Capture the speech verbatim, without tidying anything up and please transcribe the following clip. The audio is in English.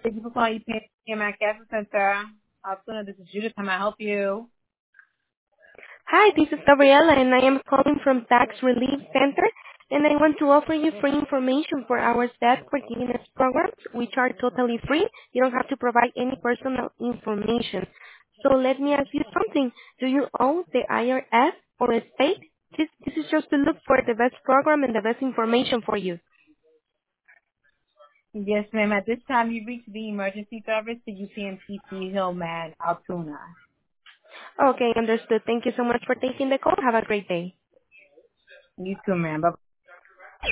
Thank you for calling P M A Cancer Center. Altoona, this is Judith. How may I help you? Hi, this is Gabriela, and I am calling from Tax Relief Center, and I want to offer you free information for our debt forgiveness programs, which are totally free. You don't have to provide any personal information. So let me ask you something. Do you owe the I R S or a state? This, this is just to look for the best program and the best information for you. Yes, ma'am. At this time, you reached the emergency service to U P M P C Hillman, Altoona. Okay, understood. Thank you so much for taking the call. Have a great day. You too, ma'am. Bye.